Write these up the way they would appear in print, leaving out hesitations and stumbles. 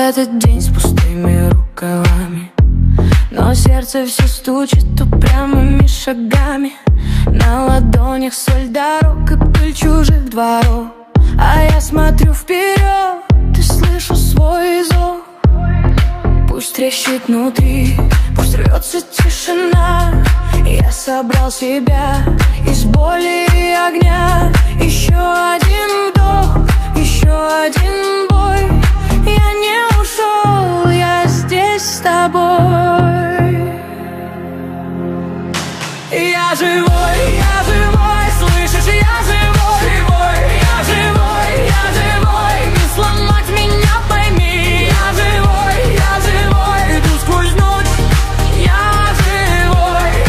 этот день с пустыми рукавами, но сердце все стучит упрямыми шагами. На ладонях соль дорог и пыль чужих дворов, а я смотрю вперед и слышу свой зов. Пусть трещит внутри, пусть рвется тишина. Я собрал себя из боли и огня. Еще один вдох, еще один бой. Я не ушел, я здесь с тобой. Я живой, слышишь, я живой. Я живой, не сломать меня, пойми. Я живой, иду сквозь ночь. Я живой.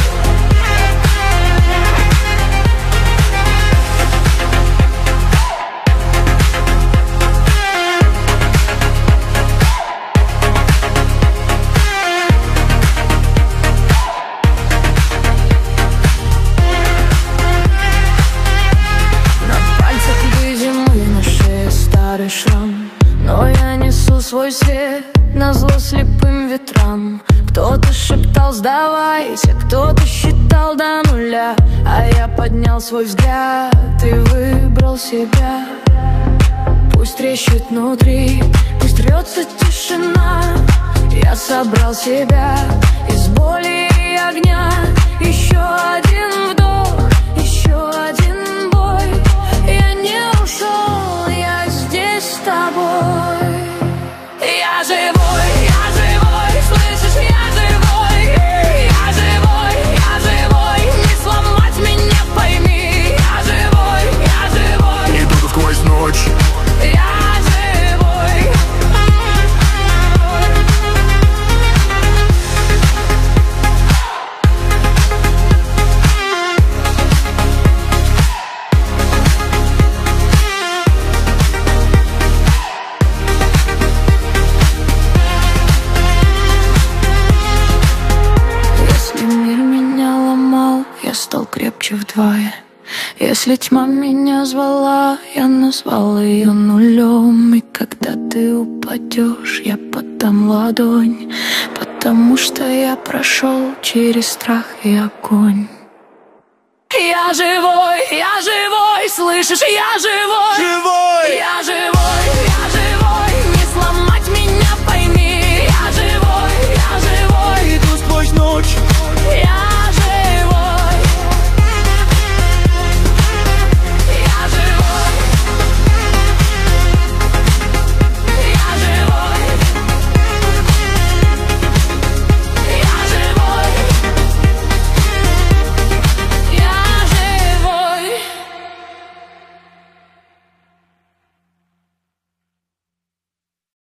Шрам, но я несу свой свет назло слепым ветрам. Кто-то шептал сдавайся, кто-то считал до нуля, а я поднял свой взгляд и выбрал себя. Пусть трещит внутри, пусть рвется тишина. Я собрал себя из боли и огня. Еще один вдох, еще один бой. Я не ушел, я здесь с тобой. Я живой, слышишь, я живой. Я живой, не сломать меня, пойми. Я живой, иду сквозь ночь. я живой. Я стал крепче вдвое. Если тьма меня звала, я назвал ее нулем. И когда ты упадешь, я подам ладонь, потому что я прошел через страх и огонь. Я живой, слышишь, я живой. Живой! Я живой.